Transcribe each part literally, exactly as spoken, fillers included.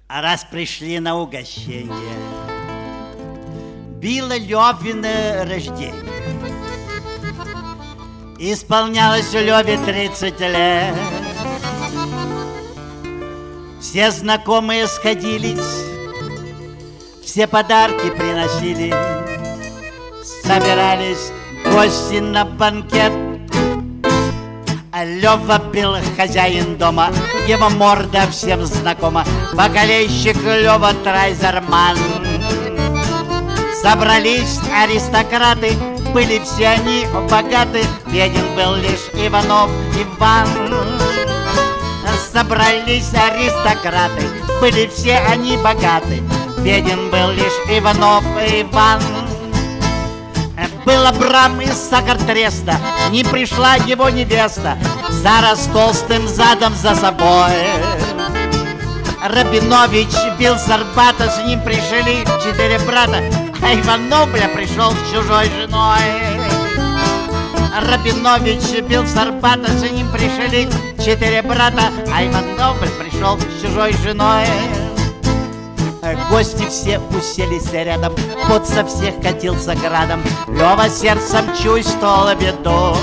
А раз пришли на угощение, было Левино рождение. Исполнялось у Леве тридцать лет. Все знакомые сходились, все подарки приносили, собирались гости на банкет. А Лева был хозяин дома, его морда всем знакома. Бакалейщик Лева Трайзерман. Собрались аристократы, были все они богаты. Беден был лишь Иванов Иван. Собрались аристократы, были все они богаты. Беден был лишь Иванов Иван. Был Абрам из Сахар-Треста, не пришла его невеста, Зара с толстым задом за собой. Рабинович бил с Арбата, с ним пришли четыре брата, а Иванов, бля, пришел с чужой женой. Рабинович бил с Арбата, с ним пришли четыре брата, а Иванов, бля, пришел с чужой женой. Гости все уселись рядом, пот со всех катился градом. Лева сердцем чувствовал беду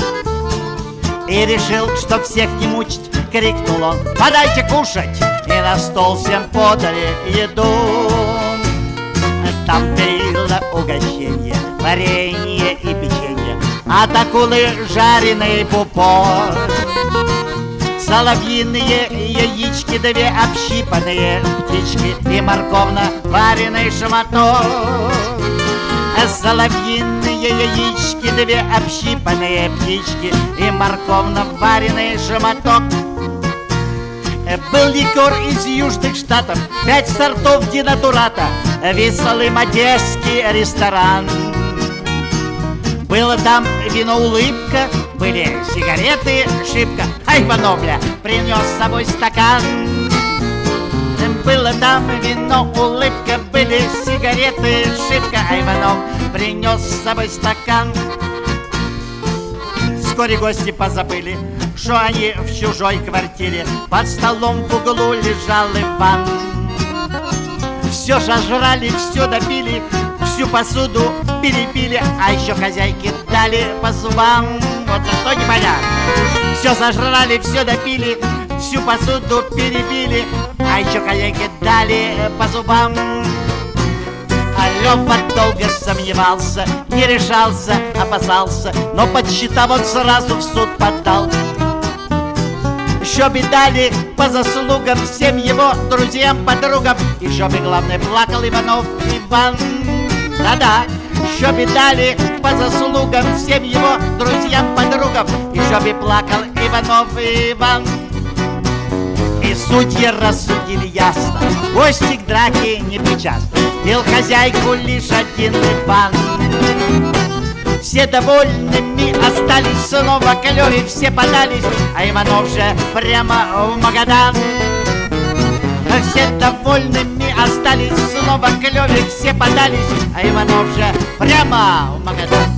и решил, что всех не мучить, крикнул он: подайте кушать! И на стол всем подали еду. Там было угощение, варенье и печенье, от акулы жареный пупок, соловьиные яички, две общипанные птички и морковно-вареный шматок. Соловьиные яички, две общипанные птички и морковно-вареный шматок. Был ликер из Южных Штатов, пять сортов денатурата, веселый одесский ресторан. Было там вино улыбка, были сигареты шибко, а Иванов, бля, принес с собой стакан. Было там вино улыбка, были сигареты шибко, а Иванов принес с собой стакан. Вскоре гости позабыли, что они в чужой квартире. Под столом в углу лежал Иван. Все сожрали, все допили, всю посуду перепили, а еще хозяйке дали по зубам. Вот за что непонятно. Все сожрали, все допили, всю посуду перепили, а еще хозяйке дали по зубам. А Лева долго сомневался, не решался, опасался, но подсчитав, он сразу в суд подал. Еще бы дали по заслугам всем его друзьям, подругам. Еще бы, главное, плакал Иванов Иван. Да-да, еще бы дали по заслугам всем его друзьям, подругам. Еще бы плакал Иванов Иван. И судьи рассудили ясно, гости к драке не причастны. Бил хозяйку лишь один Иван. Все довольными остались, снова к Леве все подались, а Иванов же прямо в Магадан. Все довольными остались, снова к Леве все подались, а Иванов же прямо в Магадан.